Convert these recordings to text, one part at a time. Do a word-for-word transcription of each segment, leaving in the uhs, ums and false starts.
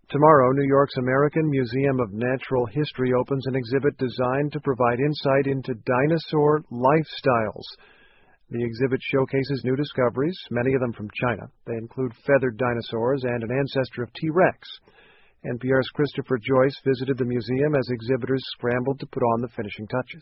Tomorrow, New York's American Museum of Natural History opens an exhibit designed to provide insight into dinosaur lifestyles. The exhibit showcases new discoveries, many of them from China. They include feathered dinosaurs and an ancestor of T Rex. N P R's Christopher Joyce visited the museum as exhibitors scrambled to put on the finishing touches.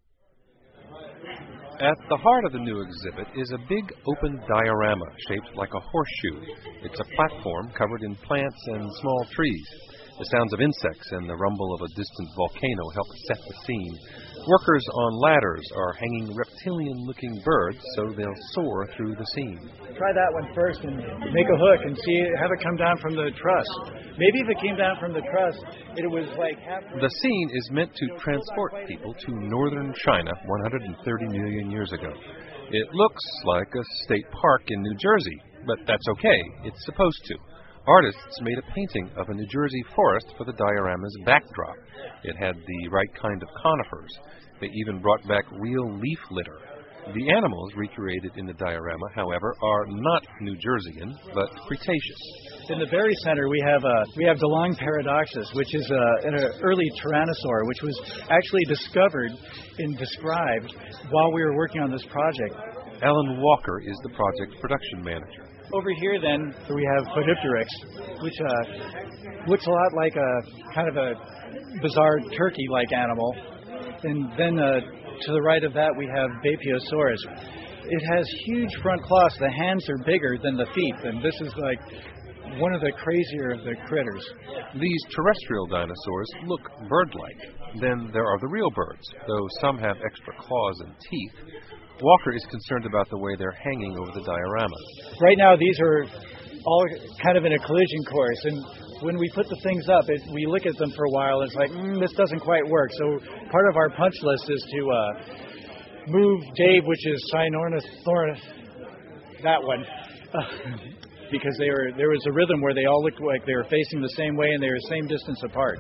At the heart of the new exhibit is a big open diorama shaped like a horseshoe. It's a platform covered in plants and small trees. The sounds of insects and the rumble of a distant volcano help set the scene. Workers on ladders are hanging reptilian-looking birds so they'll soar through the scene. Try that one first and make a hook and see, have it come down from the truss. Maybe if it came down from the truss, it was like half... The scene is meant to transport people to northern China one hundred thirty million years ago. It looks like a state park in New Jersey, but that's okay. It's supposed to. Artists made a painting of a New Jersey forest for the diorama's backdrop. It had the right kind of conifers. They even brought back real leaf litter. The animals recreated in the diorama, however, are not New Jerseyan, but Cretaceous. In the very center, we have uh, we have DeLong paradoxus, which is uh, an early tyrannosaur, which was actually discovered and described while we were working on this project. Alan Walker is the project production manager. Over here, then, we have Podipteryx, which uh, looks a lot like a kind of a bizarre turkey-like animal. And then uh, to the right of that, we have Bapiosaurus. It has huge front claws. The hands are bigger than the feet, and this is like one of the crazier of the critters. These terrestrial dinosaurs look bird-like. Then there are the real birds, though some have extra claws and teeth. Walker is concerned about the way they're hanging over the diorama. Right now, these are all kind of in a collision course, and when we put the things up, it, we look at them for a while, and it's like, mm, this doesn't quite work. So part of our punch list is to uh, move Dave, which is Sinornithornis, that one, uh, because they were there was a rhythm where they all looked like they were facing the same way and they were the same distance apart.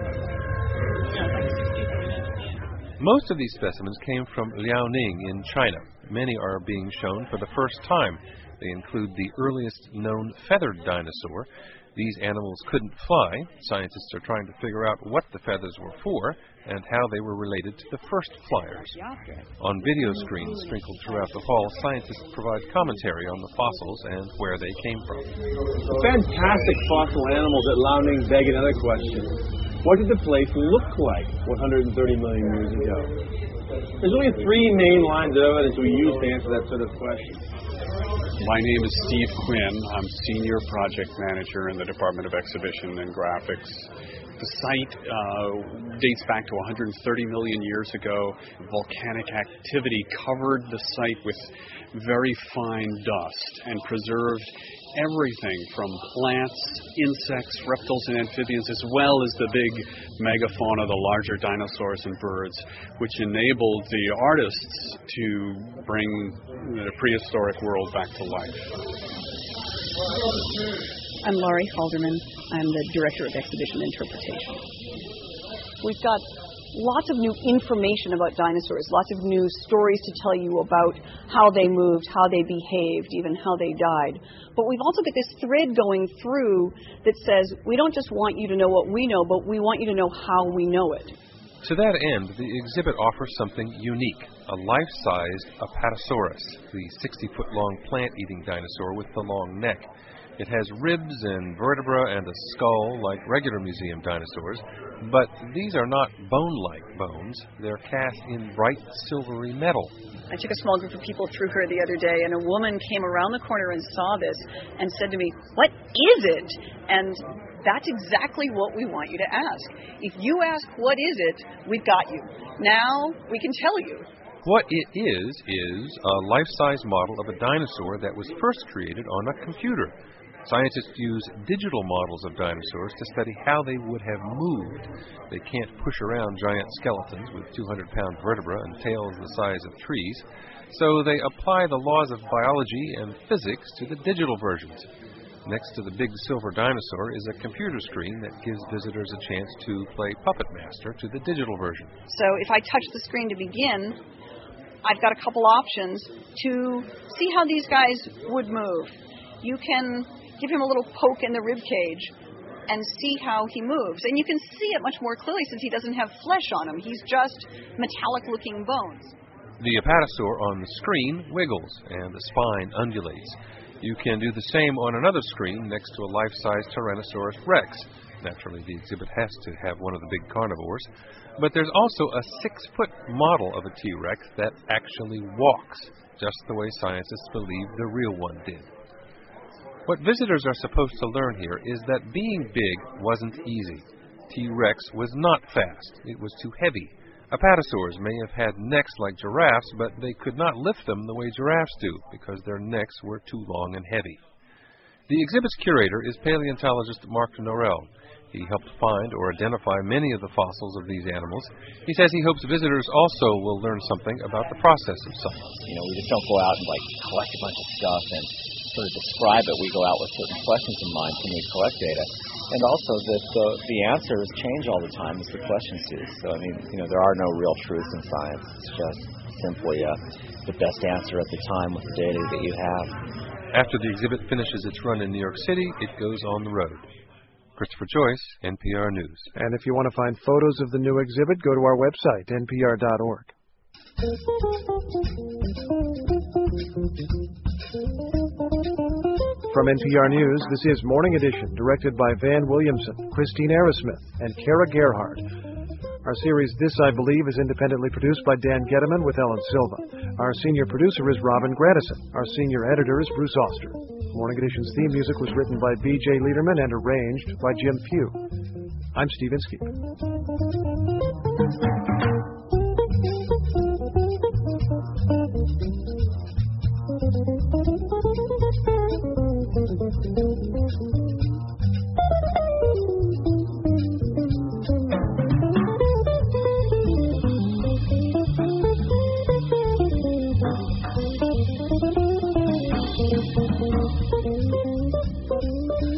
Most of these specimens came from Liaoning in China. Many are being shown for the first time. They include the earliest known feathered dinosaur. These animals couldn't fly. Scientists are trying to figure out what the feathers were for and how they were related to the first flyers. On video screens sprinkled throughout the hall, scientists provide commentary on the fossils and where they came from. The fantastic fossil animals at Liaoning beg another question. What did the place look like one hundred thirty million years ago? There's only three main lines of evidence we use to answer that sort of question. My name is Steve Quinn. I'm Senior Project Manager in the Department of Exhibition and Graphics. The site uh, dates back to one hundred thirty million years ago. Volcanic activity covered the site with very fine dust and preserved everything from plants, insects, reptiles, and amphibians, as well as the big megafauna, the larger dinosaurs and birds, which enabled the artists to bring the prehistoric world back to life. I'm Laurie Halderman. I'm the Director of Exhibition Interpretation. We've got lots of new information about dinosaurs, lots of new stories to tell you about how they moved, how they behaved, even how they died. But we've also got this thread going through that says we don't just want you to know what we know, but we want you to know how we know it. To that end, the exhibit offers something unique, a life-sized Apatosaurus, the sixty-foot-long plant-eating dinosaur with the long neck. It has ribs and vertebra and a skull like regular museum dinosaurs, but these are not bone-like bones. They're cast in bright silvery metal. I took a small group of people through here the other day, and a woman came around the corner and saw this and said to me, "What is it?" And that's exactly what we want you to ask. If you ask, "What is it?" we've got you. Now we can tell you. What it is, is a life-size model of a dinosaur that was first created on a computer. Scientists use digital models of dinosaurs to study how they would have moved. They can't push around giant skeletons with two hundred pound vertebrae and tails the size of trees, so they apply the laws of biology and physics to the digital versions. Next to the big silver dinosaur is a computer screen that gives visitors a chance to play Puppet Master to the digital version. So if I touch the screen to begin, I've got a couple options to see how these guys would move. You can give him a little poke in the rib cage, and see how he moves. And you can see it much more clearly since he doesn't have flesh on him. He's just metallic-looking bones. The apatosaur on the screen wiggles, and the spine undulates. You can do the same on another screen next to a life-size Tyrannosaurus rex. Naturally, the exhibit has to have one of the big carnivores. But there's also a six-foot model of a T-Rex that actually walks, just the way scientists believe the real one did. What visitors are supposed to learn here is that being big wasn't easy. T-Rex was not fast. It was too heavy. Apatosaurs may have had necks like giraffes, but they could not lift them the way giraffes do, because their necks were too long and heavy. The exhibit's curator is paleontologist Mark Norell. He helped find or identify many of the fossils of these animals. He says he hopes visitors also will learn something about the process of science. You know, we just don't go out and, like, collect a bunch of stuff and sort of describe it. We go out with certain questions in mind when we collect data. And also that the, the answers change all the time as the questions do. So, I mean, you know, there are no real truths in science. It's just simply uh, the best answer at the time with the data that you have. After the exhibit finishes its run in New York City, it goes on the road. Christopher Joyce, N P R News. And if you want to find photos of the new exhibit, go to our website, N P R dot org. From N P R News, this is Morning Edition, directed by Van Williamson, Christine Arrowsmith, and Kara Gerhardt. Our series, This I Believe, is independently produced by Dan Getteman with Ellen Silva. Our senior producer is Robin Gradison. Our senior editor is Bruce Oster. Morning Edition's theme music was written by B J Liederman and arranged by Jim Pugh. I'm Steve Inskeep.